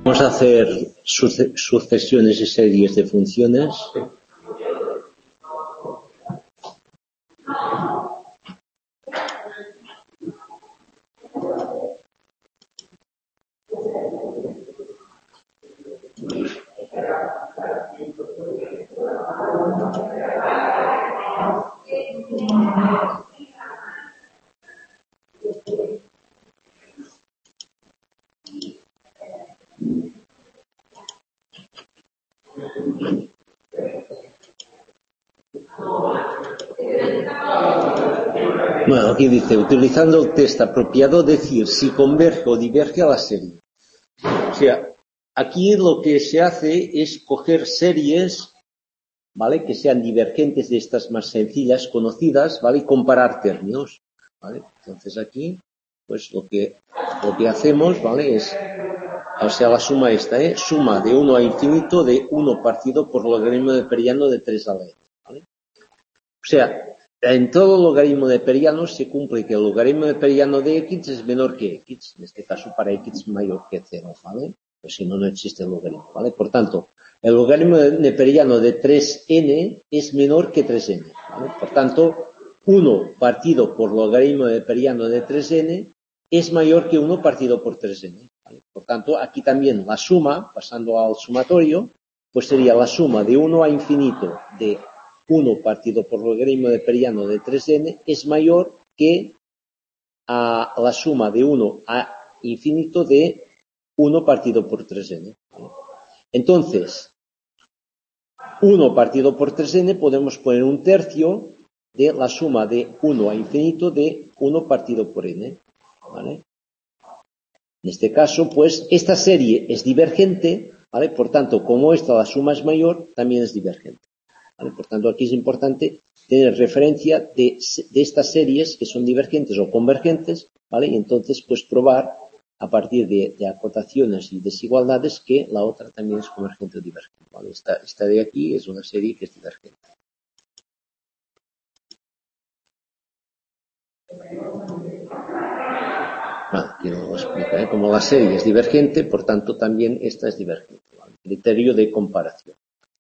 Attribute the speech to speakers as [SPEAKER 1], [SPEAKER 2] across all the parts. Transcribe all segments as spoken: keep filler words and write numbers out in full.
[SPEAKER 1] Vamos a hacer suce sucesiones y series de funciones. Bueno, aquí dice, utilizando el test apropiado, decir si converge o diverge a la serie. O sea, aquí lo que se hace es coger series, ¿vale?, que sean divergentes de estas más sencillas, conocidas, ¿vale?, y comparar términos, ¿vale? Entonces aquí, pues lo que, lo que hacemos, ¿vale?, es, o sea, la suma esta, ¿eh? Suma de uno a infinito de uno partido por logaritmo neperiano de tres a la n, ¿vale? O sea, en todo logaritmo neperiano se cumple que el logaritmo neperiano de x es menor que x, en este caso para x mayor que cero, ¿vale? Pues si no, no existe el logaritmo, ¿vale? Por tanto, el logaritmo neperiano de tres n es menor que tres n, ¿vale? Por tanto, uno partido por logaritmo neperiano de tres n es mayor que uno partido por tres n, ¿vale? Por tanto, aquí también la suma, pasando al sumatorio, pues sería la suma de uno a infinito de uno partido por logaritmo neperiano de tres n es mayor que a la suma de uno a infinito de uno partido por tres n. ¿Vale? Entonces, uno partido por tres n podemos poner un tercio de la suma de uno a infinito de uno partido por n. ¿Vale? En este caso, pues, esta serie es divergente, ¿vale? Por tanto, como esta la suma es mayor, también es divergente. ¿Vale? Por tanto, aquí es importante tener referencia de, de estas series que son divergentes o convergentes, ¿vale? Y entonces, pues, probar a partir de, de acotaciones y desigualdades que la otra también es convergente o divergente, ¿vale? Esta, esta de aquí es una serie que es divergente. Vale, aquí lo explica, ¿eh? Como la serie es divergente, por tanto, también esta es divergente, ¿vale? Criterio de comparación.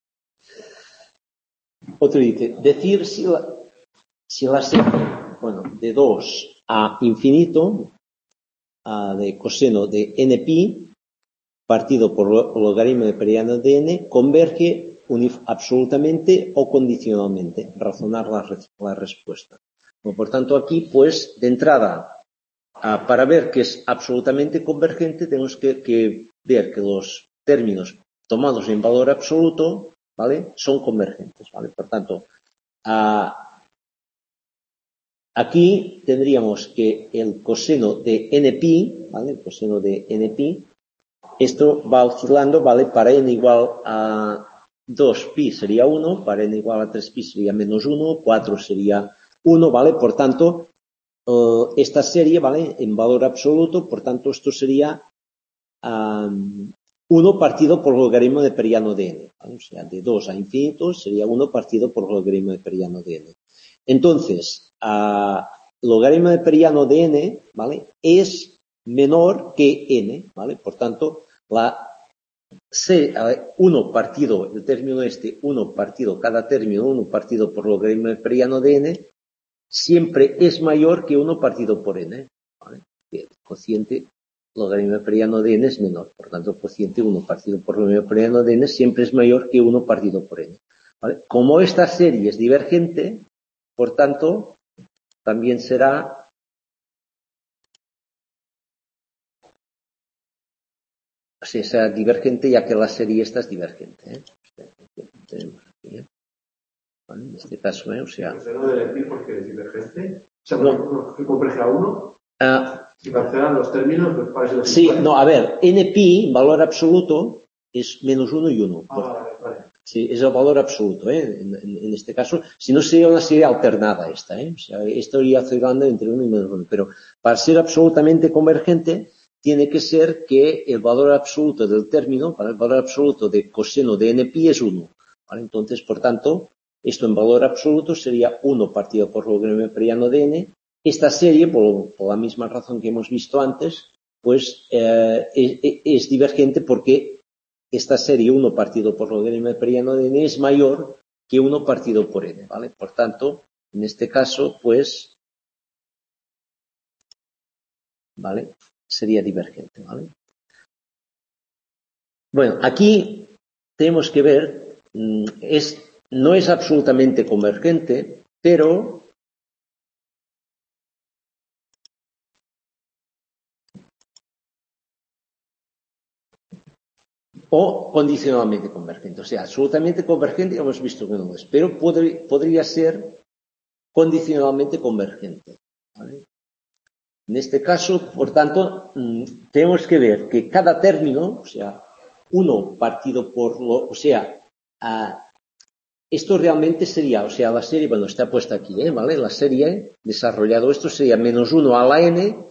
[SPEAKER 1] Otro dice, decir si la, si la serie, bueno, de dos a infinito, a de coseno de n-pi, partido por logaritmo neperiano de n, converge absolutamente o condicionalmente. Razonar la, la respuesta. Bueno, por tanto, aquí, pues, de entrada, a, para ver que es absolutamente convergente, tenemos que, que ver que los términos tomados en valor absoluto, ¿vale?, son convergentes, ¿vale? Por tanto, a, aquí tendríamos que el coseno de n-pi, ¿vale?, el coseno de n-pi, esto va oscilando, ¿vale? Para n igual a dos pi sería uno, para n igual a tres pi sería menos uno, cuatro sería uno, ¿vale? Por tanto, uh, esta serie, ¿vale?, en valor absoluto, por tanto, esto sería um, uno partido por logaritmo neperiano de n, ¿vale? O sea, de dos a infinito sería uno partido por logaritmo neperiano de n. Entonces, uh, logaritmo neperiano de n, ¿vale?, es menor que n, ¿vale? Por tanto, la C, uno partido, el término este, uno partido, cada término, uno partido por logaritmo neperiano de n, siempre es mayor que uno partido por n, ¿vale? El cociente logaritmo neperiano de n es menor, por tanto, el cociente uno partido por logaritmo neperiano de n siempre es mayor que uno partido por n, ¿vale? Como esta serie es divergente, por tanto, también será o sea, sea divergente, ya que la serie esta es divergente, ¿eh? Tenemos aquí, ¿eh? ¿Vale? En este caso, ¿eh? O sea...
[SPEAKER 2] ¿El cero del pi porque es divergente? O sea, no. ¿Que converge a uno?
[SPEAKER 1] Ah,
[SPEAKER 2] si cancelan los términos, pues para eso...
[SPEAKER 1] Sí, no, a ver, n-pi, valor absoluto, es menos uno y uno.
[SPEAKER 2] Ah, vale, vale.
[SPEAKER 1] Sí, es el valor absoluto, ¿eh? En, en, en este caso, si no sería una serie alternada esta, ¿eh? O sea, esta iría oscilando entre uno y menos uno. Pero para ser absolutamente convergente, tiene que ser que el valor absoluto del término, para el valor absoluto de coseno de n-pi es uno, ¿vale? Entonces, por tanto, esto en valor absoluto sería uno partido por logaritmo neperiano de n. Esta serie, por, por la misma razón que hemos visto antes, pues eh, es, es divergente porque esta serie uno partido por logaritmo neperiano de n es mayor que uno partido por n, ¿vale? Por tanto, en este caso, pues, ¿vale? Sería divergente, ¿vale? Bueno, aquí tenemos que ver, es, no es absolutamente convergente, pero o condicionalmente convergente. O sea, absolutamente convergente ya hemos visto que no es, pero podría, podría ser condicionalmente convergente, ¿vale? En este caso, por tanto, tenemos que ver que cada término, o sea, uno partido por lo, o sea, a, esto realmente sería, o sea, la serie, bueno, está puesta aquí, ¿eh? ¿Vale? La serie, desarrollado esto, sería menos uno a la n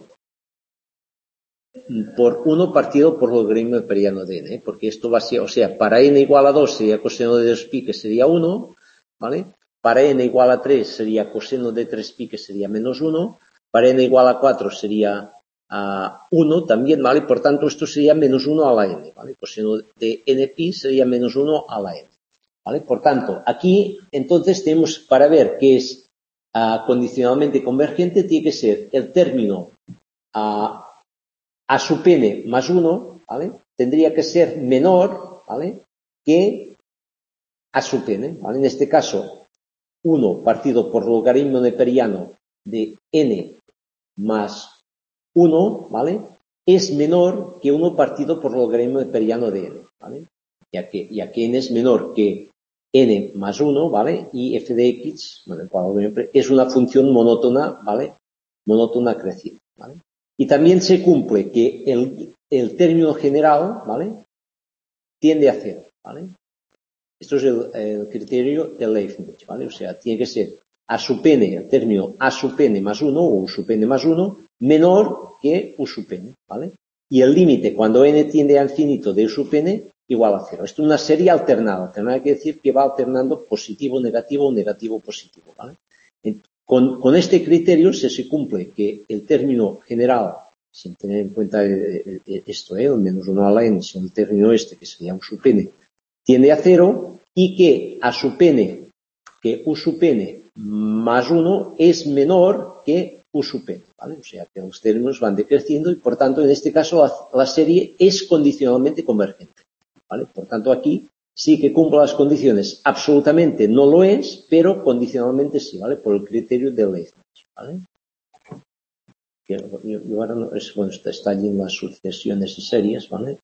[SPEAKER 1] por uno partido por logaritmo neperiano de n, ¿eh? Porque esto va a ser, o sea, para n igual a dos sería coseno de dos pi, que sería uno, ¿vale? Para n igual a tres sería coseno de tres pi, que sería menos uno. Para n igual a cuatro sería uh, uno también, ¿vale? Por tanto, esto sería menos uno a la n, ¿vale? Coseno de n pi sería menos uno a la n, ¿vale? Por tanto, aquí, entonces, tenemos, para ver qué es uh, condicionalmente convergente, tiene que ser el término uh, a sub n más uno, ¿vale? Tendría que ser menor, ¿vale? Que a sub n, ¿vale? En este caso, uno partido por logaritmo neperiano de n más uno, ¿vale? Es menor que uno partido por logaritmo neperiano de n, ¿vale? Ya que, ya que n es menor que n más uno, ¿vale? Y f de x, bueno, es una función monótona, ¿vale? Monótona creciente, ¿vale? Y también se cumple que el, el término general, ¿vale? Tiende a cero, ¿vale? Esto es el, el criterio de Leibniz, ¿vale? O sea, tiene que ser a sub n, el término a sub n más uno o u sub n más uno menor que u sub n, ¿vale? Y el límite cuando n tiende a infinito de u sub n igual a cero. Esto es una serie alternada. Alternada quiere decir que va alternando positivo, negativo o negativo, positivo, ¿vale? Con, con este criterio se, se cumple que el término general, sin tener en cuenta esto, ¿eh? El menos uno a la n, sino el término este, que sería u sub n, tiende a cero y que a sub n, que u sub n más uno es menor que u sub n, ¿vale? O sea que los términos van decreciendo y por tanto en este caso la, la serie es condicionalmente convergente, ¿vale? Por tanto aquí sí que cumple las condiciones, absolutamente no lo es, pero condicionalmente sí, ¿vale? Por el criterio de Leibniz, ¿vale? Que yo, yo ahora no, es, bueno, está, está allí en las sucesiones y series, ¿vale?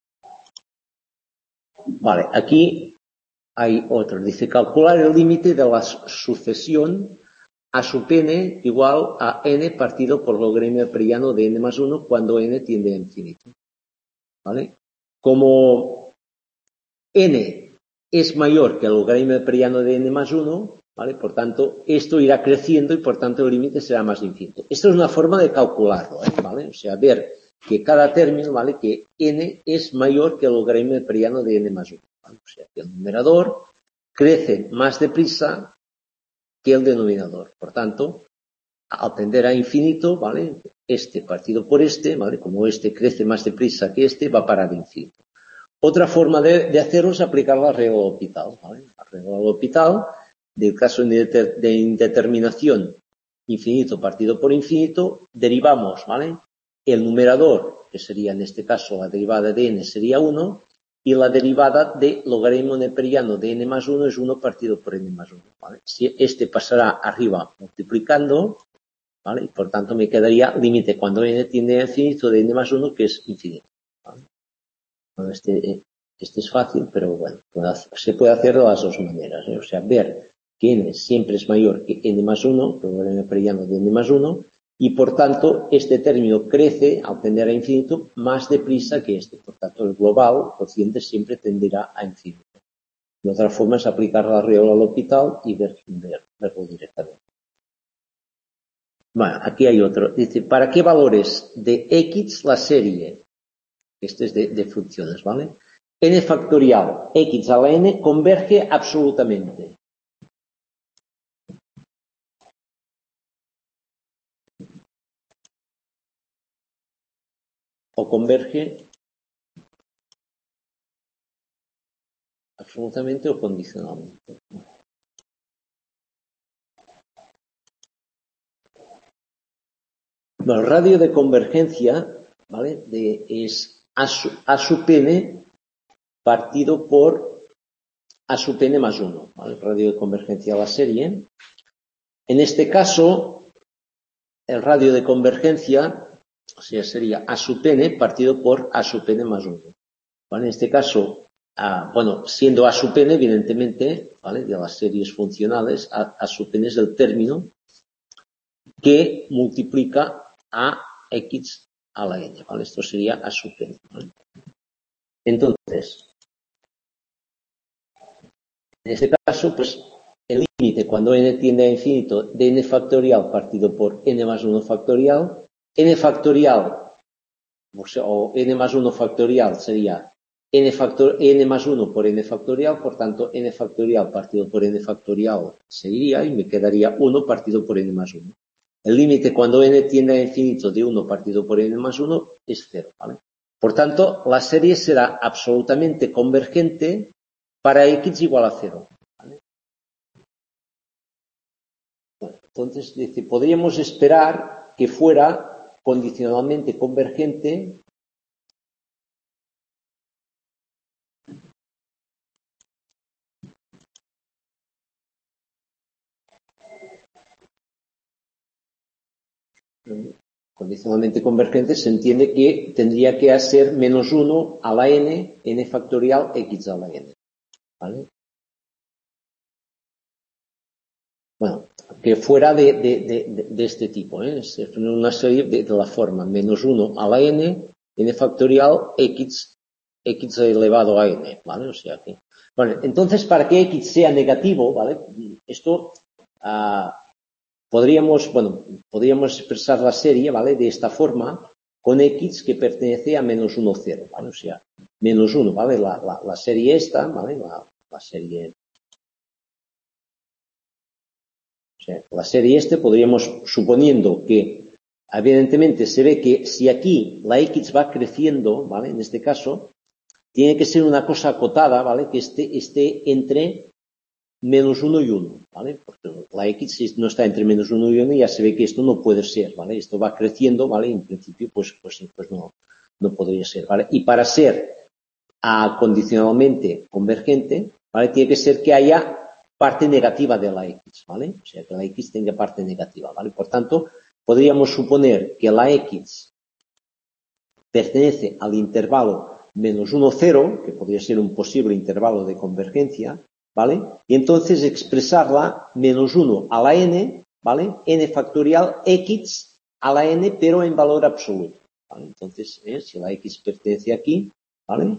[SPEAKER 1] Vale, aquí hay otro. Dice calcular el límite de la sucesión a sub n igual a n partido por logaritmo neperiano de n más uno cuando n tiende a infinito, ¿vale? Como n es mayor que el logaritmo neperiano de n más uno, ¿vale? Por tanto, esto irá creciendo y por tanto el límite será más infinito. Esto es una forma de calcularlo, ¿eh? ¿Vale? O sea, ver que cada término, ¿vale? Que n es mayor que el logaritmo neperiano de n más uno, ¿vale? O sea, que el numerador crece más deprisa que el denominador. Por tanto, al tender a infinito, ¿vale? Este partido por este, ¿vale? Como este crece más deprisa que este, va a parar a infinito. Otra forma de, de hacerlo es aplicar la regla de L'Hopital, ¿vale? La regla de L'Hopital, del caso de indeterminación infinito partido por infinito, derivamos, ¿vale? El numerador, que sería en este caso la derivada de n, sería uno, y la derivada de logaritmo neperiano de n más uno es uno partido por n más uno, ¿vale? Si este pasará arriba multiplicando, ¿vale? Y por tanto me quedaría límite cuando n tiende a infinito de n más uno, que es infinito, ¿vale? Bueno, este, este es fácil, pero bueno, se puede hacer de las dos maneras, ¿eh? O sea, ver que n siempre es mayor que n más uno, el logaritmo neperiano de n más uno, y por tanto este término crece al tender a infinito más deprisa que este. Por tanto, el global, el cociente, siempre tenderá a infinito. De otra forma es aplicar la regla de L'Hopital y ver, ver, verlo directamente. Bueno, aquí hay otro. Dice, ¿para qué valores de X la serie? Este es de, de funciones, ¿vale? N factorial X a la N converge absolutamente. o converge absolutamente o condicionalmente. Bueno, el radio de convergencia, ¿vale? De, es A sub, A sub n partido por A sub n más uno, ¿vale? El radio de convergencia de la serie. En este caso, el radio de convergencia, o sea, sería A sub n partido por A sub n más uno. ¿Vale? En este caso, ah, bueno, siendo A sub n, evidentemente, ¿vale? De las series funcionales, A, A sub n es el término que multiplica a x a la n, ¿vale? Esto sería A sub n, ¿vale? Entonces, en este caso, pues, el límite cuando n tiende a infinito de n factorial partido por n más uno factorial, n factorial, o, sea, o n más uno factorial sería n, factor, n más uno por n factorial, por tanto, n factorial partido por n factorial sería, y me quedaría uno partido por n más uno. El límite cuando n tiende a infinito de uno partido por n más uno es cero, ¿vale? Por tanto, la serie será absolutamente convergente para x igual a cero, ¿vale? Bueno, entonces, dice, podríamos esperar que fuera condicionalmente convergente condicionalmente convergente se entiende que tendría que ser menos uno a la n, n factorial x a la n, ¿vale? Bueno, que fuera de, de, de, de este tipo, ¿eh? Es una serie de, de la forma menos uno a la n, n factorial x, x elevado a n, ¿vale? O sea que, bueno, entonces para que x sea negativo, ¿vale? Esto, uh, podríamos, bueno, podríamos expresar la serie, ¿vale? De esta forma, con x que pertenece a menos uno, cero, ¿vale? O sea, menos uno, ¿vale? La, la, la serie esta, ¿vale? La, la serie... O sea, la serie este podríamos, suponiendo que, evidentemente, se ve que si aquí la x va creciendo, ¿vale? En este caso, tiene que ser una cosa acotada, ¿vale? Que esté, esté entre menos uno y uno, ¿vale? Porque la x, si no está entre menos uno y uno, ya se ve que esto no puede ser, ¿vale? Esto va creciendo, ¿vale? En principio, pues, pues, pues no, no podría ser, ¿vale? Y para ser a, condicionalmente convergente, ¿vale? Tiene que ser que haya parte negativa de la x, ¿vale? O sea, que la x tenga parte negativa, ¿vale? Por tanto, podríamos suponer que la x pertenece al intervalo menos uno, cero, que podría ser un posible intervalo de convergencia, ¿vale? Y entonces expresarla menos uno a la n, ¿vale? N factorial x a la n, pero en valor absoluto, ¿vale? Entonces, ¿eh? Si la x pertenece aquí, ¿vale?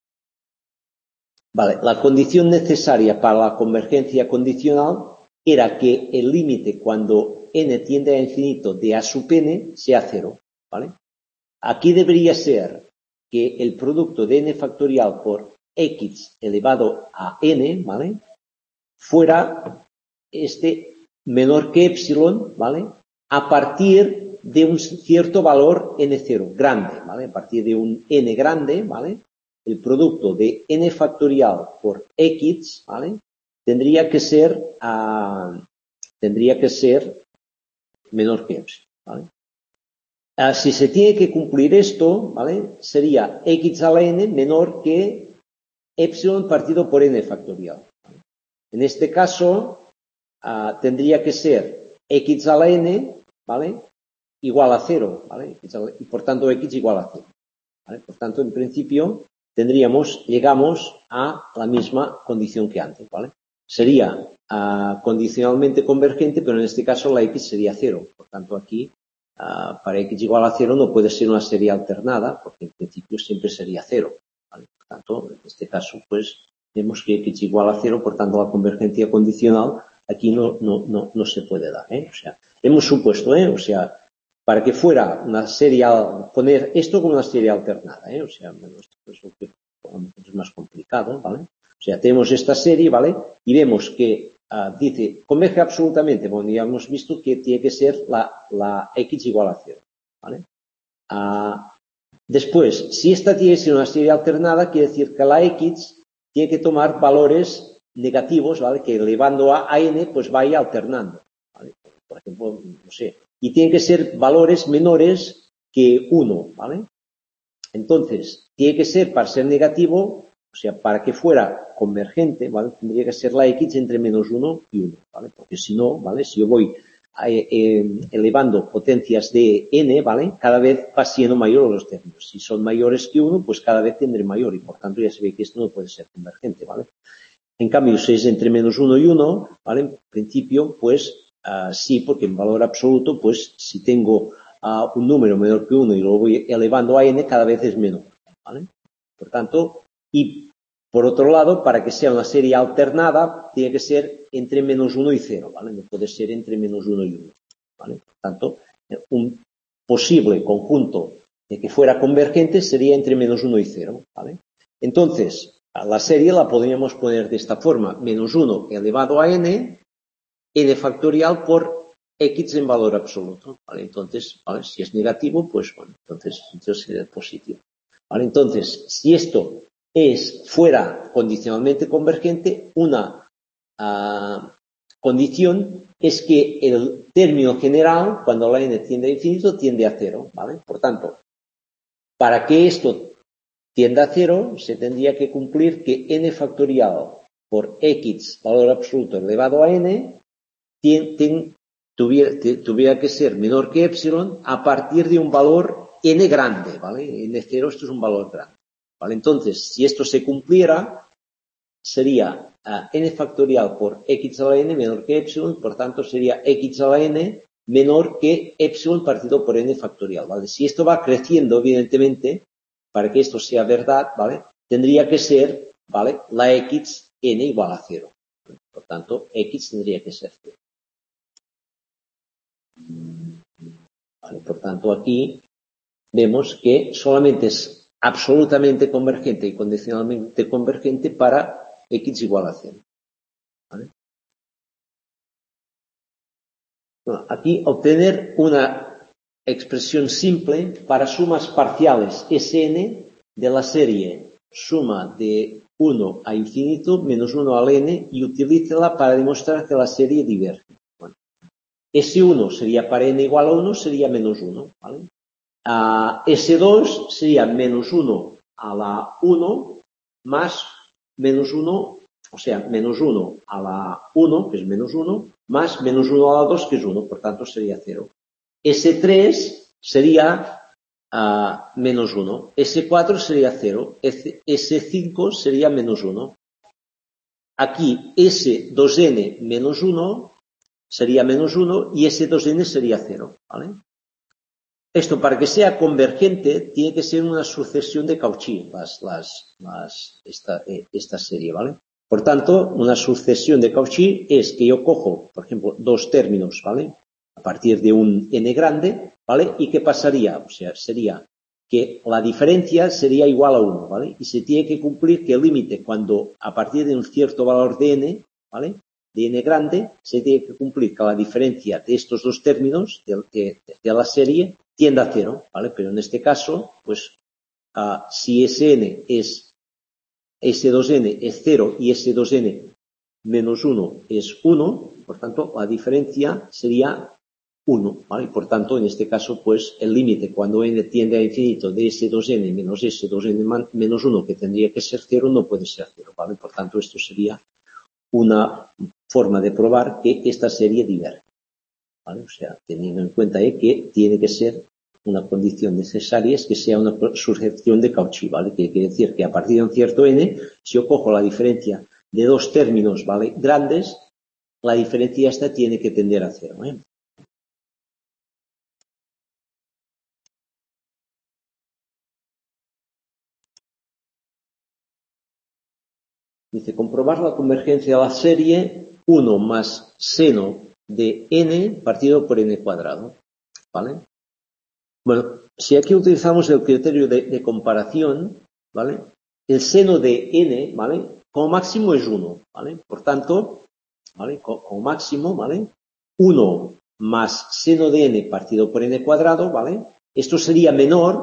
[SPEAKER 1] Vale, la condición necesaria para la convergencia condicional era que el límite cuando n tiende a infinito de a sub n sea cero, ¿vale? Aquí debería ser que el producto de n factorial por x elevado a n, ¿vale? Fuera este menor que epsilon, ¿vale? A partir de un cierto valor n cero, grande, ¿vale? A partir de un n grande, ¿vale? El producto de n factorial por x, ¿vale? Tendría que ser, uh, tendría que ser menor que epsilon, ¿vale? Uh, si se tiene que cumplir esto, ¿vale? Sería x a la n menor que epsilon partido por n factorial, ¿vale? En este caso, uh, tendría que ser x a la n, ¿vale? Igual a cero, ¿vale? Y por tanto x igual a cero, ¿vale? Por tanto, en principio, tendríamos, llegamos a la misma condición que antes, ¿vale? Sería uh, condicionalmente convergente, pero en este caso la x sería cero. Por tanto, aquí, uh, para x igual a cero no puede ser una serie alternada, porque en principio siempre sería cero, ¿vale? Por tanto, en este caso, pues, vemos que x igual a cero, por tanto, la convergencia condicional aquí no, no, no, no se puede dar, ¿eh? O sea, hemos supuesto, ¿eh? O sea, para que fuera una serie, poner esto como una serie alternada, ¿eh? O sea, esto es lo que es más complicado, ¿vale? O sea, tenemos esta serie, ¿vale? Y vemos que uh, dice, converge absolutamente, bueno, ya hemos visto que tiene que ser la, la x igual a cero, ¿vale? Uh, Después, si esta tiene que ser una serie alternada, quiere decir que la X tiene que tomar valores negativos, ¿vale? Que elevando a, a n, pues vaya alternando, ¿vale? Por ejemplo, no sé. Y tienen que ser valores menores que uno, ¿vale? Entonces, tiene que ser, para ser negativo, o sea, para que fuera convergente, ¿vale? Tendría que ser la X entre menos uno y uno, ¿vale? Porque si no, ¿vale? Si yo voy eh, eh, elevando potencias de n, ¿vale? Cada vez va siendo mayor los términos. Si son mayores que uno, pues cada vez tendré mayor y por tanto ya se ve que esto no puede ser convergente, ¿vale? En cambio, si es entre menos uno y uno, ¿vale? En principio, pues uh, sí, porque en valor absoluto, pues si tengo uh, un número menor que uno y lo voy elevando a n, cada vez es menor, ¿vale? Por tanto, y por otro lado, para que sea una serie alternada, tiene que ser entre menos uno y cero, ¿vale? No puede ser entre menos uno y uno, ¿vale? Por tanto, un posible conjunto de que fuera convergente sería entre menos uno y cero, ¿vale? Entonces, la serie la podríamos poner de esta forma, menos uno elevado a n, n factorial por x en valor absoluto, ¿vale? Entonces, ¿vale? Si es negativo, pues bueno, entonces, entonces sería positivo, ¿vale? Entonces, si esto es fuera condicionalmente convergente, una uh, condición es que el término general, cuando la n tiende a infinito, tiende a cero, ¿vale? Por tanto, para que esto tienda a cero, se tendría que cumplir que n factorial por x, valor absoluto elevado a n, tien, tien, tuviera, tuviera que ser menor que epsilon a partir de un valor n grande, ¿vale? n cero, esto es un valor grande, ¿vale? Entonces, si esto se cumpliera, sería uh, n factorial por x a la n menor que epsilon, por tanto sería x a la n menor que epsilon partido por n factorial, ¿vale? Si esto va creciendo, evidentemente, para que esto sea verdad, ¿vale? Tendría que ser, ¿vale? La x n igual a cero. Por tanto, x tendría que ser cero. ¿Vale? Por tanto, aquí vemos que solamente es absolutamente convergente y condicionalmente convergente para x igual a cero. ¿Vale? Bueno, aquí obtener una expresión simple para sumas parciales Sn de la serie suma de uno a infinito menos uno al n y utilícela para demostrar que la serie diverge. Bueno, S uno sería para n igual a uno, sería menos uno, ¿vale? Uh, S dos sería menos uno a la uno más menos uno, o sea, menos uno a la uno, que es menos uno, más menos uno a la dos, que es uno, por tanto sería cero. S tres sería uh, menos uno, S cuatro sería cero, S cinco sería menos uno. Aquí S dos n menos uno sería menos uno y S dos n sería cero, ¿vale? Esto, para que sea convergente, tiene que ser una sucesión de Cauchy, las, las, las, esta, esta serie, ¿vale? Por tanto, una sucesión de Cauchy es que yo cojo, por ejemplo, dos términos, ¿vale? A partir de un n grande, ¿vale? ¿Y qué pasaría? O sea, sería que la diferencia sería igual a uno, ¿vale? Y se tiene que cumplir que el límite, cuando a partir de un cierto valor de n, ¿vale? De n grande, se tiene que cumplir que la diferencia de estos dos términos de, de, de la serie tiende a cero, ¿vale? Pero en este caso, pues, uh, si Sn es, S dos n es cero y S dos n menos uno es uno, por tanto, la diferencia sería uno, ¿vale? Por tanto, en este caso, pues, el límite cuando n tiende a infinito de S dos n menos S dos n menos uno, que tendría que ser cero, no puede ser cero, ¿vale? Por tanto, esto sería una forma de probar que esta serie diverge, ¿vale? O sea, teniendo en cuenta eh, que tiene que ser una condición necesaria es que sea una sucesión de Cauchy, ¿vale? Que quiere decir que a partir de un cierto n, si yo cojo la diferencia de dos términos, ¿vale? Grandes, la diferencia esta tiene que tender a cero, ¿eh? Dice, comprobar la convergencia de la serie uno más seno de n partido por n cuadrado, ¿vale? Bueno, si aquí utilizamos el criterio de, de comparación, ¿vale? El seno de n, ¿vale? Como máximo es uno, ¿vale? Por tanto, ¿vale? Como máximo, ¿vale? uno más seno de n partido por n cuadrado, ¿vale? Esto sería menor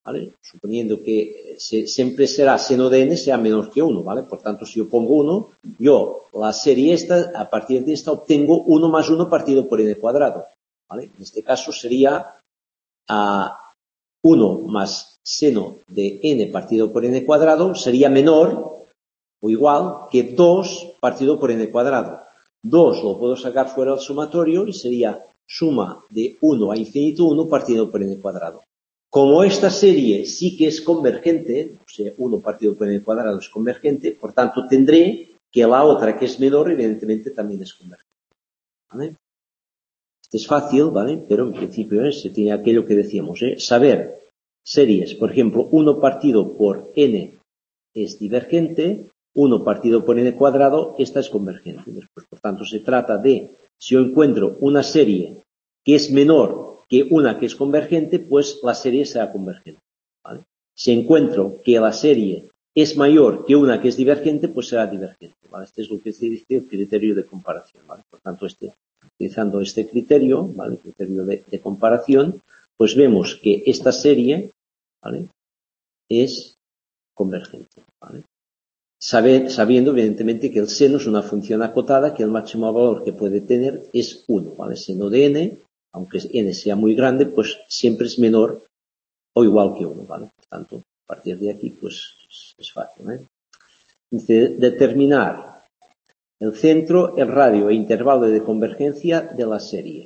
[SPEAKER 1] ¿vale? Suponiendo que se, siempre será seno de n sea menor que uno, ¿vale? Por tanto, si yo pongo uno, yo, la serie esta, a partir de esta, obtengo uno más uno partido por n cuadrado, ¿vale? En este caso sería a uno más seno de n partido por n cuadrado sería menor o igual que dos partido por n cuadrado. dos lo puedo sacar fuera del sumatorio y sería suma de uno a infinito uno partido por n cuadrado. Como esta serie sí que es convergente, o sea, uno partido por n cuadrado es convergente, por tanto tendré que la otra que es menor evidentemente también es convergente, ¿vale? Esto es fácil, ¿vale? Pero en principio ¿eh? se tiene aquello que decíamos, ¿eh? Saber series, por ejemplo, uno partido por n es divergente, uno partido por n cuadrado, esta es convergente. Después, por tanto, se trata de, si yo encuentro una serie que es menor que una que es convergente, pues la serie será convergente, ¿vale? Si encuentro que la serie es mayor que una que es divergente, pues será divergente, ¿vale? Este es lo que se dice el criterio de comparación, ¿vale? Por tanto, este, utilizando este criterio, ¿vale? El criterio de, de comparación, pues vemos que esta serie, ¿vale? Es convergente, ¿vale? Saber, sabiendo evidentemente que el seno es una función acotada, que el máximo valor que puede tener es uno, ¿vale? Seno de n, aunque n sea muy grande, pues siempre es menor o igual que uno, ¿vale? Por tanto, a partir de aquí, pues es, es fácil, ¿eh? Dice, determinar el centro, el radio e intervalo de convergencia de la serie.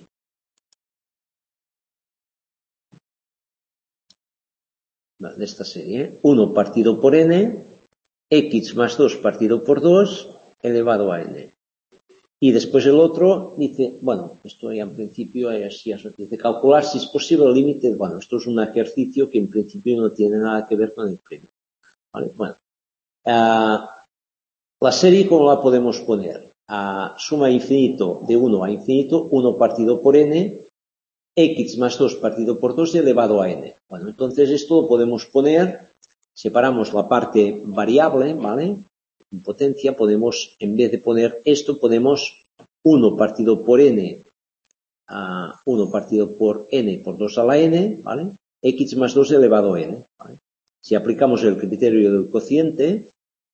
[SPEAKER 1] De esta serie, uno partido por n, x más dos partido por dos elevado a n. Y después el otro dice, bueno, esto ya en principio es, ya se dice calcular si es posible el límite. Bueno, esto es un ejercicio que en principio no tiene nada que ver con el premio, ¿vale? Bueno, uh, la serie, ¿cómo la podemos poner? Uh, suma infinito de uno a infinito, uno partido por n, x más dos partido por dos elevado a n. Bueno, entonces esto lo podemos poner, separamos la parte variable, ¿vale? En potencia podemos, en vez de poner esto, ponemos uno partido por n, uh, uno partido por n por dos a la n, ¿vale? X más dos elevado a n, ¿vale? Si aplicamos el criterio del cociente,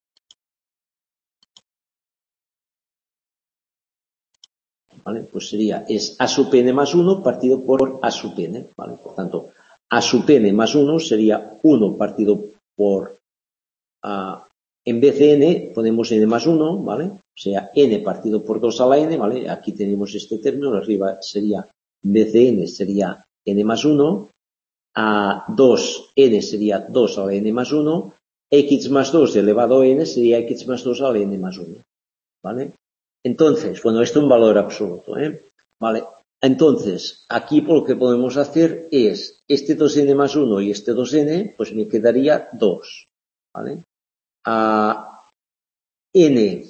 [SPEAKER 1] ¿vale? Pues sería, es a sub n más uno partido por a sub n, ¿vale? Por tanto, a sub n más uno sería uno partido por, uh, en vez de n, ponemos n más uno, ¿vale? O sea, n partido por dos a la n, ¿vale? Aquí tenemos este término, arriba sería, en vez de n, sería n más uno, a dos n sería dos a la n más uno, x más dos elevado a n sería x más dos a la n más uno, ¿vale? Entonces, bueno, esto es un valor absoluto, ¿eh? Vale. Entonces, aquí lo que podemos hacer es, este dos n más uno y este dos n, pues me quedaría dos, ¿vale? A n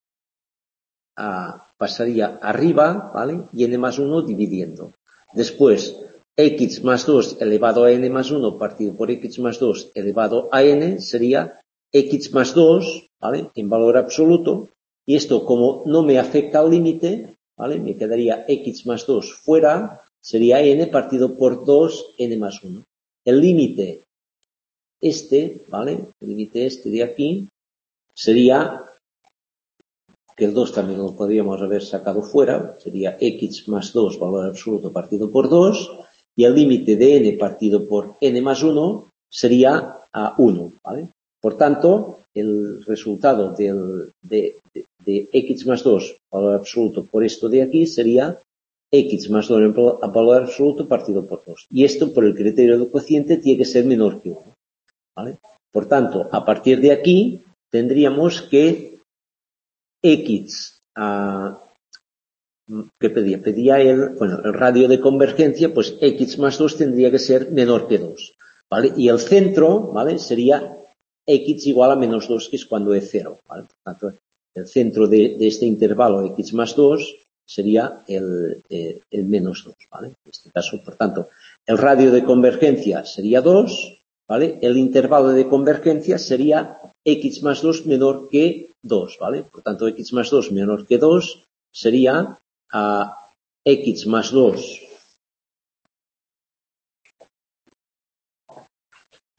[SPEAKER 1] a, pasaría arriba, ¿vale? Y n más uno dividiendo. Después, x más dos elevado a n más uno partido por x más dos elevado a n sería x más dos, ¿vale? En valor absoluto. Y esto, como no me afecta al límite, ¿vale? Me quedaría x más dos fuera, sería n partido por dos n más uno. El límite este, ¿vale? El límite este de aquí sería, que el dos también lo podríamos haber sacado fuera, sería x más dos valor absoluto partido por dos, y el límite de n partido por n más uno sería a uno, ¿vale? Por tanto, el resultado del, de, de, de x más dos valor absoluto por esto de aquí sería x más dos a valor absoluto partido por dos. Y esto, por el criterio del cociente, tiene que ser menor que uno, ¿vale? Por tanto, a partir de aquí, tendríamos que x, uh, ¿qué pedía? Pedía el, bueno, el radio de convergencia, pues x más dos tendría que ser menor que dos, ¿vale? Y el centro, ¿vale? Sería x igual a menos dos, que es cuando es cero, ¿vale? Por tanto, el centro de, de este intervalo x más dos sería el, eh, el menos dos, ¿vale? En este caso, por tanto, el radio de convergencia sería dos, ¿vale? El intervalo de convergencia sería x más dos menor que dos, ¿vale? Por tanto, x más dos menor que dos sería uh, x más dos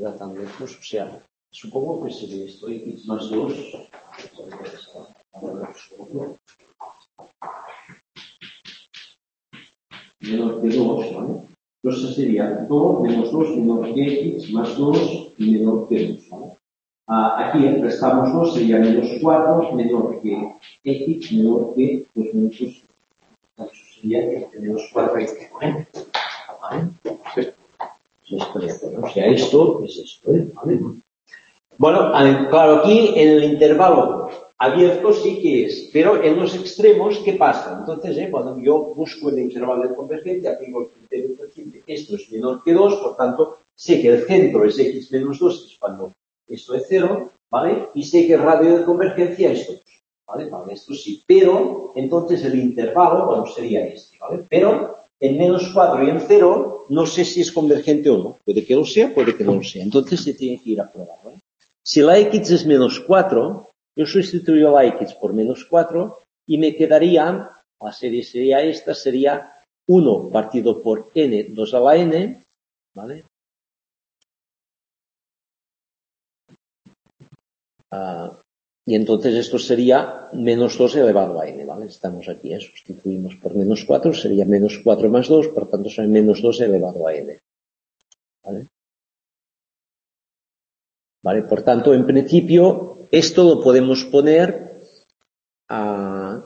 [SPEAKER 1] queda tan lejos, o sea, supongo que sería esto, x más dos, menor que dos, ¿vale? Entonces sería dos menos dos menor que x más dos menor que dos, ¿vale? Ah, aquí restamos dos, sería menos cuatro menor que x menor que dos menos dos. Eso sería menos cuatro x, ¿vale? ¿Vale? O sea, esto es esto, ¿eh? ¿Vale? Bueno, claro, aquí en el intervalo abierto sí que es, pero en los extremos, ¿qué pasa? Entonces, eh, cuando yo busco el intervalo de convergencia, aplico el criterio coeficiente, esto es menor que dos, por tanto, sé que el centro es x menos dos, es cuando esto es cero, ¿vale? Y sé que el radio de convergencia es dos, ¿vale? Vale, esto sí, pero entonces el intervalo, bueno, sería este, ¿vale? Pero en menos cuatro y en cero, no sé si es convergente o no. Puede que lo sea, puede que no lo sea. Entonces se tiene que ir a probar, ¿vale? Si la x es menos cuatro, yo sustituyo la x por menos cuatro y me quedaría, la serie sería esta, sería uno partido por n, dos a la n, ¿vale? Uh, y entonces esto sería menos dos elevado a n, ¿vale? Estamos aquí, ¿eh? Sustituimos por menos cuatro, sería menos cuatro más dos, por tanto son menos dos elevado a n, ¿vale? ¿Vale? Por tanto, en principio, esto lo podemos poner a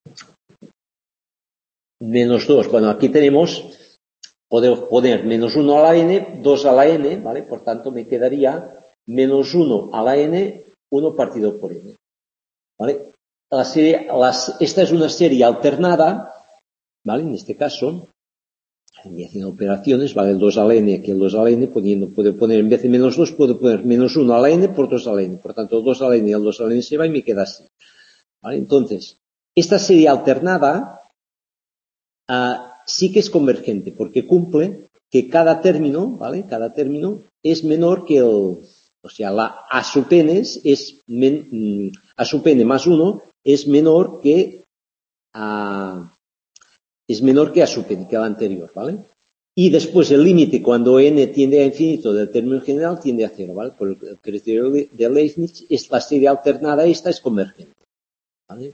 [SPEAKER 1] menos dos. Bueno, aquí tenemos, podemos poner menos uno a la n, dos a la n, ¿vale? Por tanto, me quedaría menos uno a la n, uno partido por n, ¿vale? La serie, las, esta es una serie alternada, ¿vale? En este caso, y haciendo operaciones, vale el dos a la n, aquí el dos a la n, poniendo, puedo poner, en vez de menos dos, puedo poner menos uno a la n por dos a la n. Por tanto, el dos a la n y el dos a la n se va y me queda así. ¿Vale? Entonces, esta serie alternada uh, sí que es convergente, porque cumple que cada término, ¿vale? Cada término es menor que el, o sea, la a sub n es, men, a sub n más uno es menor que a, es menor que a sub n, que la anterior, ¿vale? Y después el límite cuando n tiende a infinito del término general tiende a cero, ¿vale? Por el criterio de Leibniz, es la serie alternada esta es convergente, ¿vale?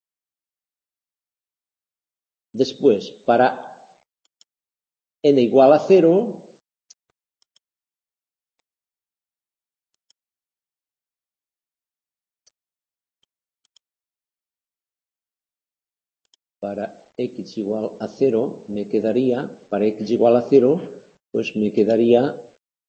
[SPEAKER 1] Después, para n igual a cero, para x igual a cero, me quedaría, para x igual a cero, pues me quedaría,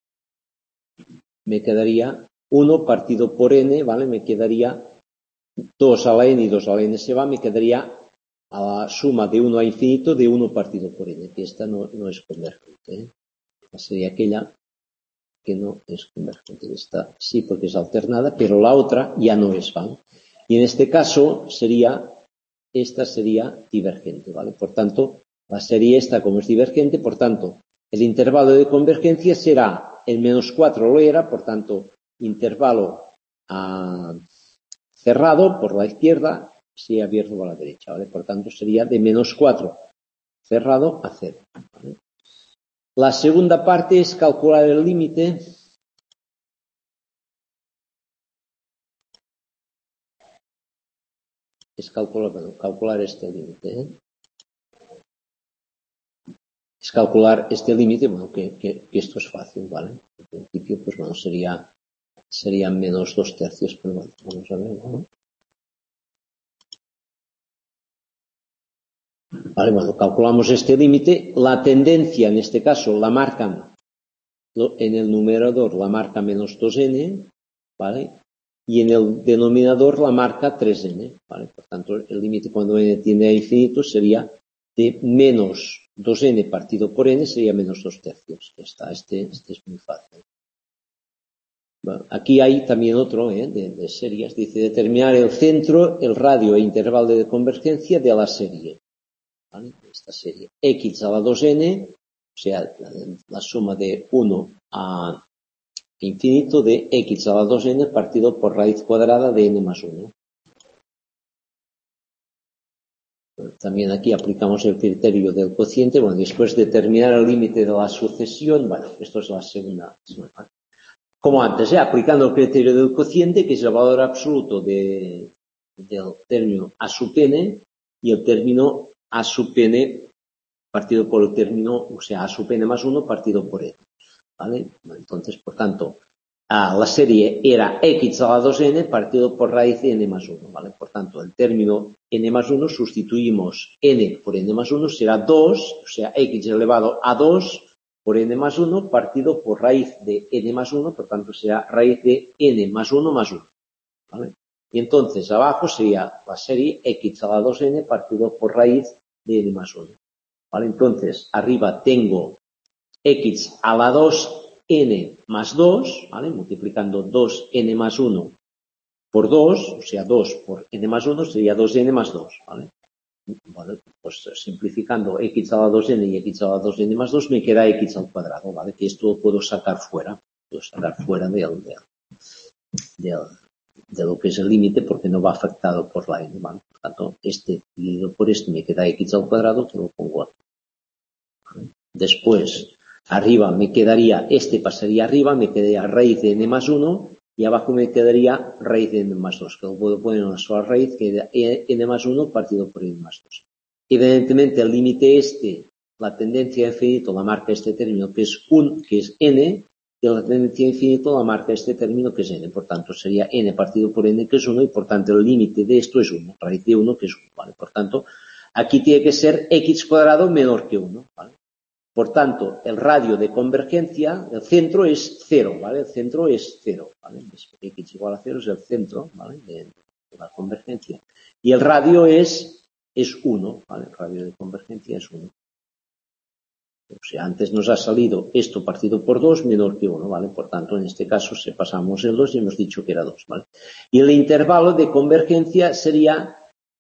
[SPEAKER 1] me quedaría uno partido por n, ¿vale? Me quedaría dos a la n y dos a la n se va, me quedaría a la suma de uno a infinito de uno partido por n, que esta no, no es convergente, ¿eh? Esta sería aquella que no es convergente. Esta sí, porque es alternada, pero la otra ya no es, ¿vale? Y en este caso sería, esta sería divergente, ¿vale? Por tanto, la serie esta como es divergente, por tanto, el intervalo de convergencia será el menos cuatro lo era, por tanto, intervalo a, cerrado por la izquierda, si abierto por la derecha, ¿vale? Por tanto, sería de menos cuatro cerrado a cero, ¿vale? La segunda parte es calcular el límite es calcular, bueno, calcular este límite, ¿eh? Es calcular este límite, bueno, que, que, que esto es fácil, ¿vale? En principio, pues bueno, sería, sería menos dos tercios, pero bueno, vamos a ver, ¿no? Vale, bueno, calculamos este límite, la tendencia en este caso la marcan, en el numerador la marca menos dos n, ¿vale? Y en el denominador la marca tres n, ¿vale? Por tanto, el límite cuando n tiende a infinito sería de menos dos n partido por n sería menos dos tercios. Ya está, este, este es muy fácil. Bueno, aquí hay también otro, ¿eh? de, de series. Dice determinar el centro, el radio e intervalo de convergencia de la serie. ¿Vale? Esta serie. X a la dos n, o sea, la, la suma de uno a infinito de x a la dos n partido por raíz cuadrada de n más uno. También aquí aplicamos el criterio del cociente. Bueno, después de determinar el límite de la sucesión, bueno, esto es la segunda. como antes, ¿eh? Aplicando el criterio del cociente, que es el valor absoluto de, del término A sub n, y el término A sub n partido por el término, o sea, A sub n más uno partido por n, ¿vale? Entonces, por tanto, a la serie era x a la dos n partido por raíz de n más uno, ¿vale? Por tanto, el término n más uno sustituimos n por n más uno, será dos, o sea, x elevado a dos por n más uno partido por raíz de n más uno, por tanto, será raíz de n más uno más uno, ¿vale? Y entonces, abajo sería la serie x a la dos n partido por raíz de n más uno, ¿vale? Entonces, arriba tengo x a la dos n más dos, ¿vale? Multiplicando dos n más uno por dos, o sea, dos por n más uno sería dos n más dos, ¿vale? Bueno, pues simplificando x a la dos n y x a la dos n más dos me queda x al cuadrado, ¿vale? Que esto lo puedo sacar fuera, puedo sacar fuera del, del, del, de lo que es el límite porque no va afectado por la n, ¿vale? Por tanto, este dividido por este me queda x al cuadrado, que lo pongo aquí, ¿vale? Después, arriba me quedaría, este pasaría arriba, me quedaría raíz de n más uno y abajo me quedaría raíz de n más dos, que lo puedo poner en una sola raíz, que es n más uno partido por n más dos. Evidentemente el límite este, la tendencia a infinito la marca este término que es, un, que es n, y la tendencia a infinito la marca este término que es n. Por tanto, sería n partido por n que es uno y por tanto el límite de esto es uno, raíz de uno que es uno, ¿vale? Por tanto, aquí tiene que ser x cuadrado menor que uno, ¿vale? Por tanto, el radio de convergencia, el centro es cero, ¿vale? El centro es cero, ¿vale? X igual a cero es el centro, ¿vale? De, de la convergencia. Y el radio es, es uno, ¿vale? El radio de convergencia es uno. O sea, antes nos ha salido esto partido por dos menor que uno, ¿vale? Por tanto, en este caso, se pasamos el dos y hemos dicho que era dos, ¿vale? Y el intervalo de convergencia sería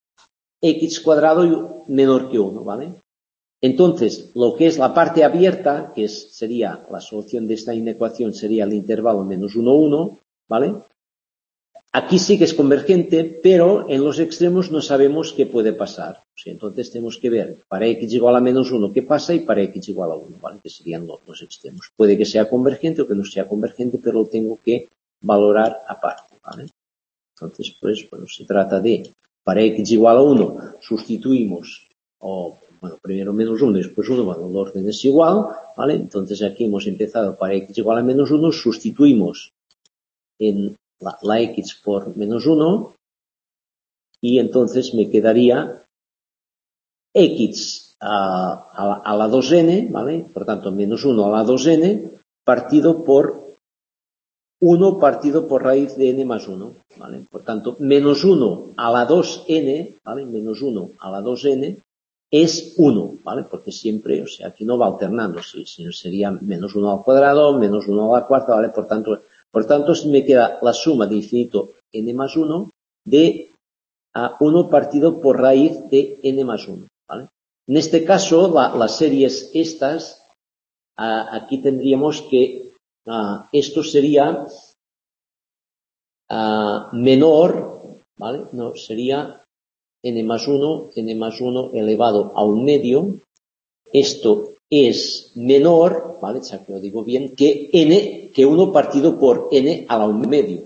[SPEAKER 1] x cuadrado menor que uno, ¿vale? Entonces, lo que es la parte abierta, que es, sería la solución de esta inecuación, sería el intervalo menos uno, uno, ¿vale? Aquí sí que es convergente, pero en los extremos no sabemos qué puede pasar. O sea, entonces tenemos que ver para x igual a menos uno qué pasa y para x igual a uno, ¿vale? Que serían los, los extremos. Puede que sea convergente o que no sea convergente, pero lo tengo que valorar aparte, ¿vale? Entonces, pues, bueno, se trata de para x igual a uno sustituimos o bueno, primero menos uno y después uno, bueno, el orden es igual, ¿vale? Entonces aquí hemos empezado para x igual a menos uno, sustituimos en la, la x por menos uno y entonces me quedaría x a, a, la, a la dos n, ¿vale? Por tanto, menos uno a la dos n partido por uno partido por raíz de n más uno, ¿vale? Por tanto, menos uno a la dos n, ¿vale? Menos uno a la dos n es uno, ¿vale? Porque siempre, o sea, aquí no va alternando, sino sería menos uno al cuadrado, menos uno a la cuarta, ¿vale? Por tanto, por tanto, me queda la suma de infinito n más uno de a uno partido por raíz de n más uno, ¿vale? En este caso, la, las series estas, a, aquí tendríamos que a, esto sería a, menor, ¿vale? No, sería n más uno, n más uno elevado a un medio. Esto es menor, ¿vale? O sea, que lo digo bien, que n, que uno partido por n a la un medio.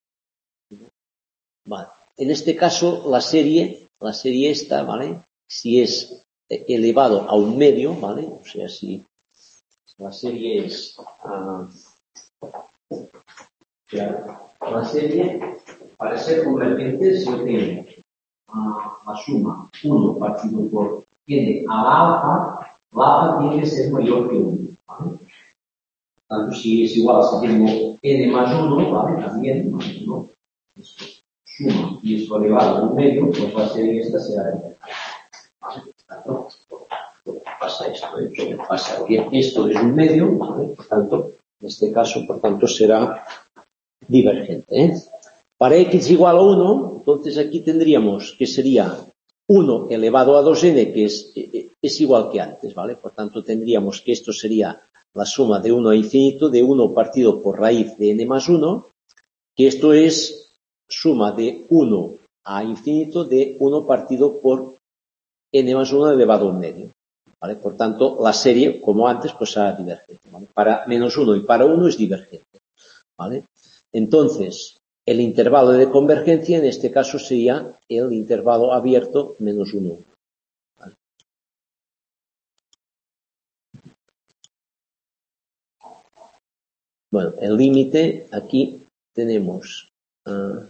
[SPEAKER 1] Vale. En este caso, la serie, la serie esta, ¿vale? Si es elevado a un medio, ¿vale? O sea, si la serie es, uh, la serie, para ser convergente, se obtiene la suma uno partido por n a la alfa, la alfa tiene que ser mayor que uno, ¿vale? Por tanto, si es igual, si tengo n más uno, ¿vale? También, más uno, esto suma y esto elevado a un medio, pues la serie esta será ¿vale? Por tanto, pasa esto, ¿eh? Pasa que esto es un medio, ¿vale? Por tanto, en este caso, por tanto, será divergente, ¿eh? Para x igual a uno, entonces aquí tendríamos que sería uno elevado a dos n, que es, es igual que antes, ¿vale? Por tanto, tendríamos que esto sería la suma de uno a infinito de uno partido por raíz de n más uno, que esto es suma de uno a infinito de uno partido por n más uno elevado a un medio, ¿vale? Por tanto, la serie, como antes, pues será divergente, ¿vale? Para menos uno y para uno es divergente. ¿vale? Entonces, el intervalo de convergencia en este caso sería el intervalo abierto menos uno. ¿Vale? Bueno, el límite, aquí tenemos uh,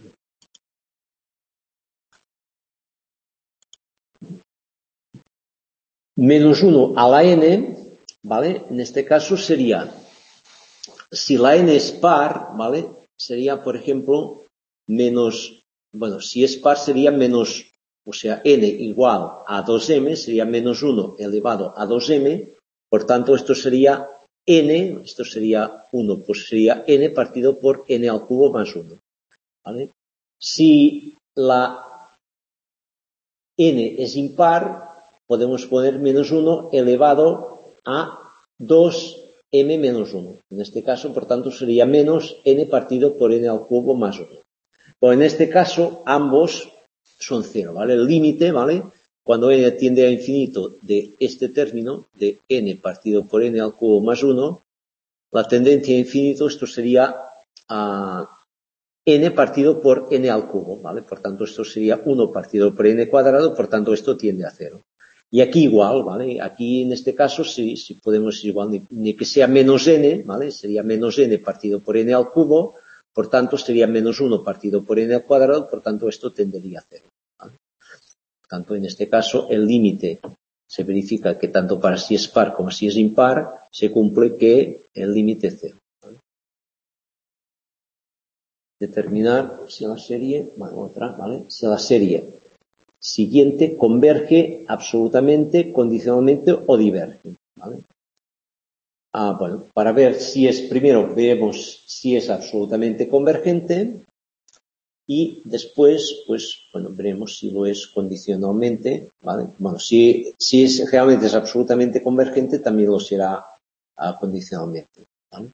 [SPEAKER 1] menos uno a la n, ¿vale? En este caso sería, si la n es par, ¿vale? Sería, por ejemplo, menos, bueno, si es par sería menos, o sea, n igual a dos eme, sería menos uno elevado a dos eme, por tanto esto sería n, esto sería uno, pues sería n partido por n al cubo más uno, ¿vale? Si la n es impar, podemos poner menos uno elevado a dos eme menos uno. En este caso, por tanto, sería menos n partido por n al cubo más uno. Pues en este caso, ambos son cero, ¿vale? El límite, ¿vale? Cuando n tiende a infinito de este término, de n partido por n al cubo más uno, la tendencia a infinito, esto sería uh, n partido por n al cubo, ¿vale? Por tanto, esto sería uno partido por n cuadrado, por tanto, esto tiende a cero. Y aquí igual, ¿vale? Aquí en este caso sí, sí podemos igual, ni, ni que sea menos n, ¿vale? Sería menos n partido por n al cubo, por tanto sería menos uno partido por n al cuadrado, por tanto esto tendería a cero, ¿vale? Por tanto, en este caso, el límite se verifica que tanto para si es par como si es impar, se cumple que el límite es cero, ¿vale? Determinar si la serie, bueno, otra, ¿vale? Si la serie siguiente converge absolutamente, condicionalmente o diverge, ¿vale? Ah, bueno, para ver si es, primero vemos si es absolutamente convergente y después, pues, bueno, veremos si lo es condicionalmente, ¿vale? Bueno, si, si es, realmente es absolutamente convergente, también lo será ah, condicionalmente, ¿vale?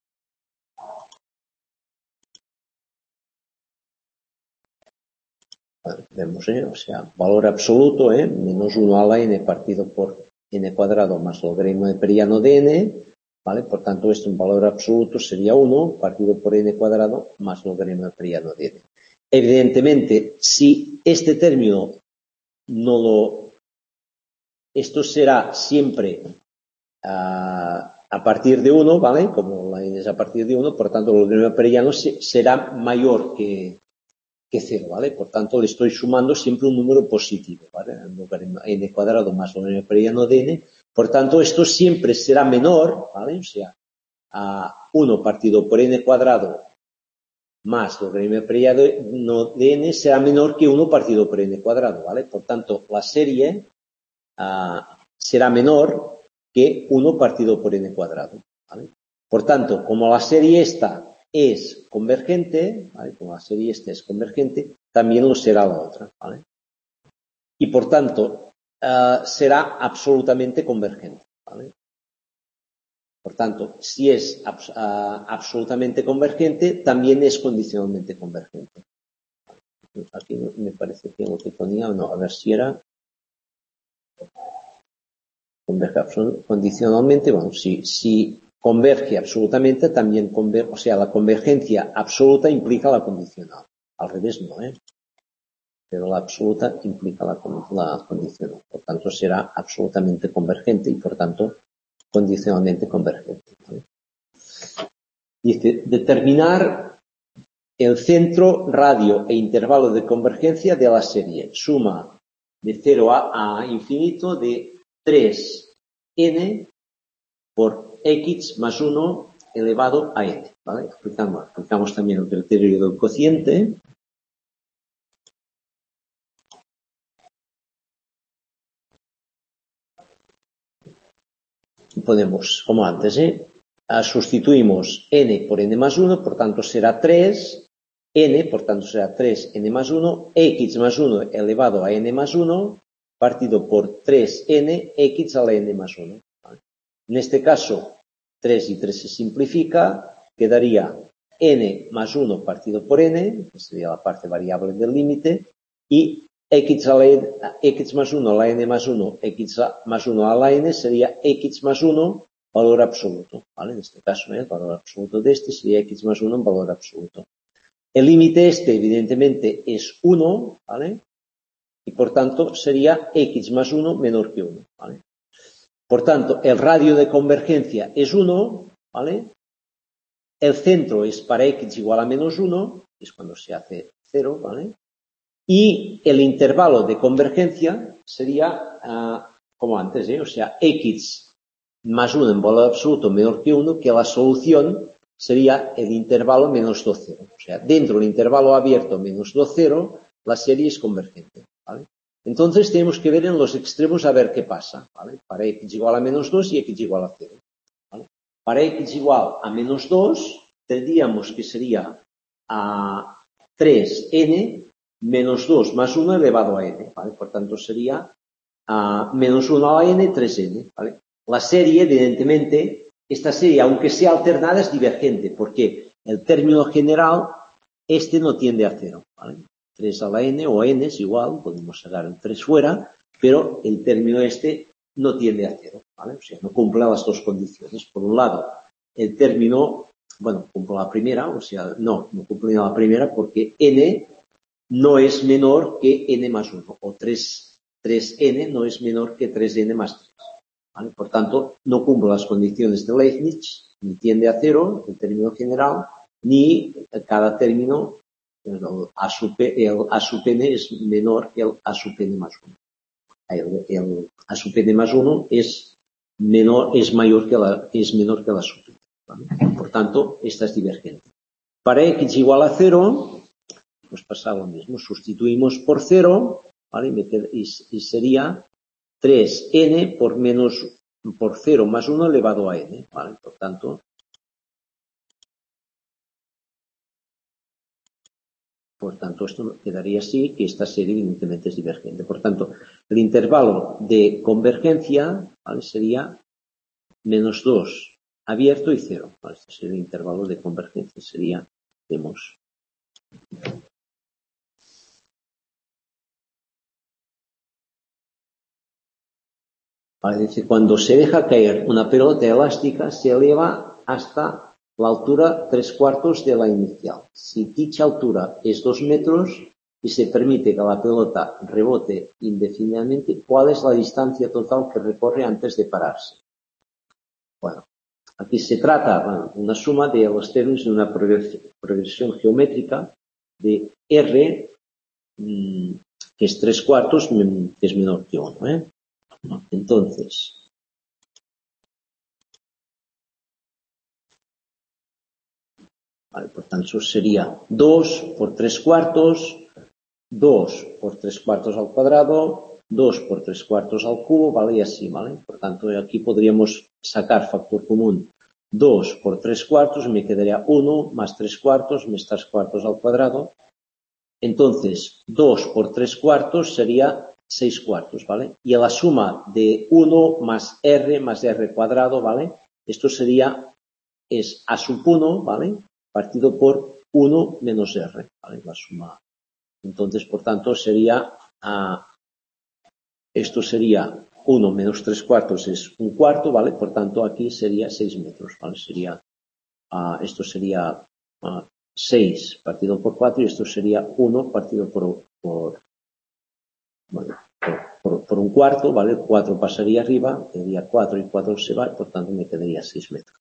[SPEAKER 1] Bueno, vemos, ¿eh? O sea, valor absoluto, ¿eh? Menos uno a la n partido por n cuadrado más logaritmo neperiano de n, ¿vale? Por tanto, esto en valor absoluto sería uno partido por n cuadrado más logaritmo neperiano de n. Evidentemente, si este término no lo... Esto será siempre a, a partir de uno, ¿vale? Como la n es a partir de uno, por tanto, el logaritmo neperiano será mayor que... que cero, ¿vale? Por tanto, le estoy sumando siempre un número positivo, ¿vale? N cuadrado más logaritmo neperiano de n. Por tanto, esto siempre será menor, ¿vale? O sea, a uno partido por n cuadrado más logaritmo neperiano de n será menor que uno partido por n cuadrado, ¿vale? Por tanto, la serie uh, será menor que uno partido por n cuadrado, ¿vale? Por tanto, como la serie esta es convergente, ¿vale? Como la serie esta es convergente, también lo será la otra, ¿vale? Y por tanto, uh, será absolutamente convergente, ¿vale? Por tanto, si es abs uh, absolutamente convergente, también es condicionalmente convergente. Aquí me parece que lo que ponía, no, a ver si era converge condicionalmente, bueno, si, si converge absolutamente, también converge, o sea, la convergencia absoluta implica la condicional. Al revés no, ¿eh? Pero la absoluta implica la, la condicional. Por tanto, será absolutamente convergente y, por tanto, condicionalmente convergente, ¿vale? Dice, determinar el centro, radio e intervalo de convergencia de la serie. Suma de cero a, a infinito de tres n por x más uno elevado a n, ¿vale? Aplicamos, aplicamos también el criterio del cociente. Y podemos, como antes, ¿eh? Sustituimos n por n más uno, por tanto será tres, n, por tanto será tres n más uno, x más uno elevado a n más uno, partido por tres n, x a la n más uno. ¿Vale? En este caso, tres y tres se simplifica, quedaría n más uno partido por n, que sería la parte variable del límite, y x, a la n, x más uno a la n más uno, x a, más uno a la n sería x más uno valor absoluto, ¿vale? En este caso, ¿eh? El valor absoluto de este sería x más uno en valor absoluto. El límite este, evidentemente, es uno, ¿vale? Y por tanto sería x más uno menor que uno, ¿vale? Por tanto, el radio de convergencia es uno, ¿vale? El centro es para x igual a menos uno, que es cuando se hace cero, ¿vale? Y el intervalo de convergencia sería uh, como antes, ¿eh? O sea, x más uno en valor absoluto menor que uno, que la solución sería el intervalo menos dos, cero. O sea, dentro del intervalo abierto menos dos, cero, la serie es convergente, ¿vale? Entonces tenemos que ver en los extremos a ver qué pasa, ¿vale? Para x igual a menos dos y x igual a cero, ¿vale? Para x igual a menos dos, tendríamos que sería a tres n menos dos más uno elevado a n, ¿vale? Por tanto sería a menos uno a la n, tres n, ¿vale? La serie, evidentemente, esta serie, aunque sea alternada, es divergente, porque el término general, este no tiende a cero, ¿vale? tres a la n o n es igual, podemos sacar el tres fuera, pero el término este no tiende a cero, ¿vale? O sea, no cumple las dos condiciones. Por un lado, el término, bueno, cumple la primera, o sea, no, no cumple la primera porque n no es menor que n más uno, o tres, tres n no es menor que tres n más tres, ¿vale? Por tanto, no cumple las condiciones de Leibniz, ni tiende a cero, el término general, ni cada término, el a sub, el a sub n es menor que el a sub n más uno. El, el a sub n más uno es menor, es mayor que la, es menor que la sub n, ¿vale? Por tanto, esta es divergente. Para x igual a cero, pues pasa lo mismo. Sustituimos por cero, ¿vale? Y, y sería tres n por menos, por cero más uno elevado a n, ¿vale? Por tanto, por tanto, esto quedaría así, que esta serie evidentemente es divergente. Por tanto, el intervalo de convergencia, ¿vale? Sería menos dos abierto y cero, ¿vale? Este sería el intervalo de convergencia, sería, vemos. Vale, es decir, cuando se deja caer una pelota elástica, se eleva hasta la altura tres cuartos de la inicial. Si dicha altura es dos metros y se permite que la pelota rebote indefinidamente, ¿cuál es la distancia total que recorre antes de pararse? Bueno, aquí se trata, bueno, una suma de los términos de una progresión geométrica de R, mmm, que es tres cuartos, que es menor que uno, ¿eh? Entonces, vale, por tanto sería dos por tres cuartos, dos por tres cuartos al cuadrado, dos por tres cuartos al cubo, ¿vale? Y así, ¿vale? Por tanto, aquí podríamos sacar factor común dos por tres cuartos, me quedaría uno más tres cuartos, más tres cuartos al cuadrado. Entonces, dos por tres cuartos sería seis cuartos, ¿vale? Y a la suma de uno más r más r cuadrado, ¿vale? Esto sería, es a sub uno, ¿vale? Partido por uno menos r, ¿vale? La suma. Entonces, por tanto, sería, uh, esto sería uno menos tres cuartos es un cuarto, ¿vale? Por tanto, aquí sería seis metros, ¿vale? Sería, uh, esto sería uh, seis partido por cuatro y esto sería uno partido por, por, bueno, por, por, por un cuarto, ¿vale? cuatro pasaría arriba, quedaría cuatro y cuatro se va, por tanto me quedaría seis metros.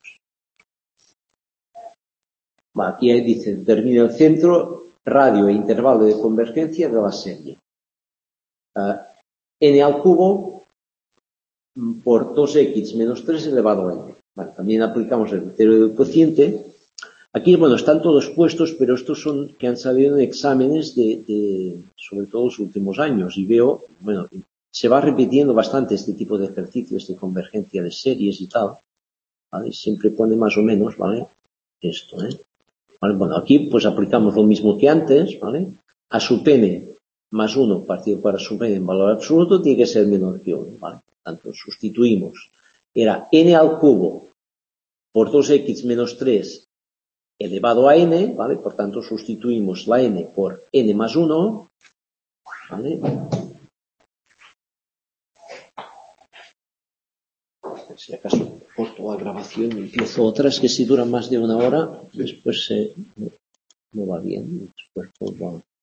[SPEAKER 1] Bueno, aquí dice, determina el centro, radio e intervalo de convergencia de la serie. Uh, n al cubo por dos x menos tres elevado a n. Vale, también aplicamos el criterio del cociente. Aquí, bueno, están todos puestos, pero estos son que han salido en exámenes de, de, sobre todo los últimos años. Y veo, bueno, se va repitiendo bastante este tipo de ejercicios de convergencia de series y tal. ¿Vale? Siempre pone más o menos, ¿vale? Esto, ¿eh? Vale, bueno, aquí pues aplicamos lo mismo que antes, ¿vale? A sub n más uno partido por a sub n en valor absoluto tiene que ser menor que uno, ¿vale? Por tanto, sustituimos. Era n al cubo por dos x menos tres elevado a n, ¿vale? Por tanto, sustituimos la n por n más uno, ¿vale? si acaso corto la grabación y empiezo otras que si duran más de una hora, después eh, no, no va bien, después todo va